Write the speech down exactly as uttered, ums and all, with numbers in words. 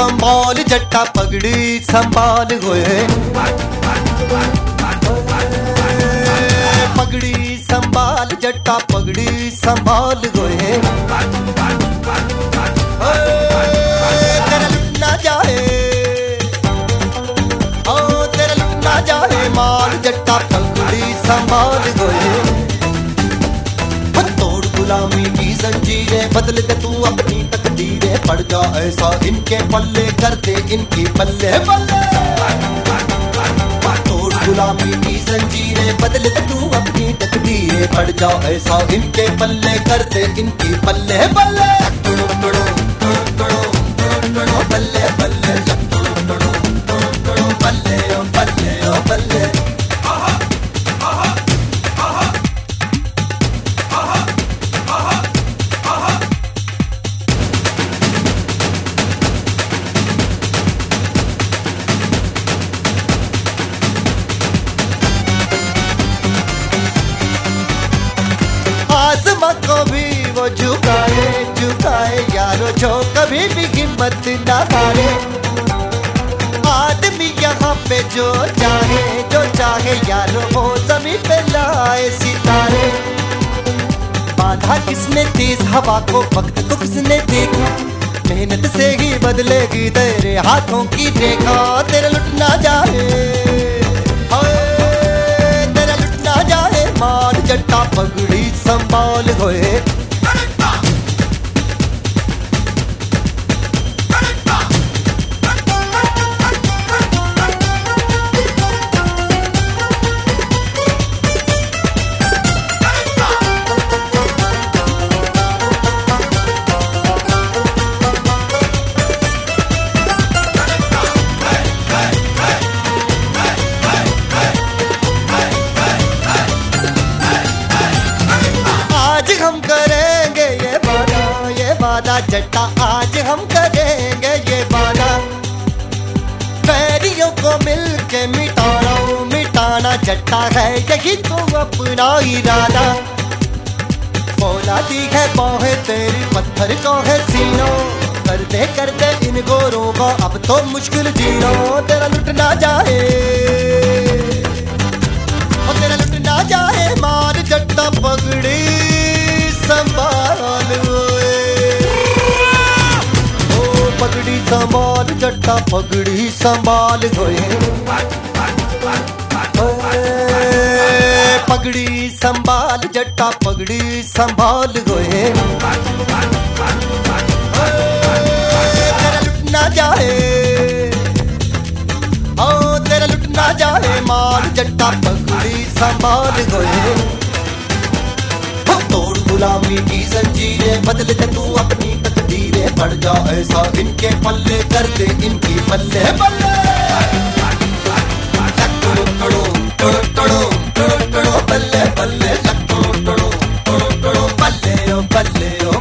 संभाल जट्टा पगड़ी संभाल गोए, पगड़ी संभाल जट्टा पगड़ी संभाल गोए, तेरा लुट ना जाए, ओ तेरा लुट ना जाए माल जट्टा पगड़ी संभाल गोए। तोड़ गुलामी की जंजीरें बदल दे तू अपनी तकदीरें, पड़ जा ऐसा इनके पल्ले कर दे इनकी पल्ले पल्ले। तोड़ गुलामी की जंजीरें बदल दे तू अपनी तकदीरें, पड़ जा ऐसा इनके पल्ले कर दे इनकी पल्ले पल्ले। बल्ले बल्ले बल्ले बल्ले बल्ले। आसमां को भी वो झुकाए झुकाए यारो, जो कभी भी हिम्मत ना हारे। आदमी यहाँ पे जो चाहे जो चाहे यारो, वो जमीन पे लाए सितारे। बांधा किसने तेज हवा को, वक्त को किसने देखा, मेहनत से ही बदलेगी तेरे हाथों की रेखा। तेरा लुट ना जाए, तेरा लुट ना जाए मार जट्टा पगड़ी संभाल होए। हम करेंगे ये वादा ये वादा जट्टा, आज हम करेंगे ये वादा। बैरियों को मिलके मिटाना मिटाना जट्टा है यही तो अपना इरादा। फौलादी है बाहें तेरी, पत्थर को है सीनों, करते करते इन गोरों का अब तो मुश्किल जीना। तेरा लुट ना जाए, और तेरा लुट ना जाए मार जट्टा पगड़ी संभाल ओ पगड़ी संभाल जट्टा पगड़ी संभाल गोए। पगड़ी संभाल जट्टा पगड़ी संभाल गोए। तेरा लुट ना जाए, ओ तेरा लुट ना जाए माल जट्टा पगड़ी संभाल गोए। तोड़ गुलामी की जंजीरें बदल दे तू अपनी तकदीरें, पड़ जा ऐसा इनके पल्ले कर दे इनकी पल्ले पल्ले। बल्ले बल्ले बल्ले बल्ले ओ बल्ले ओ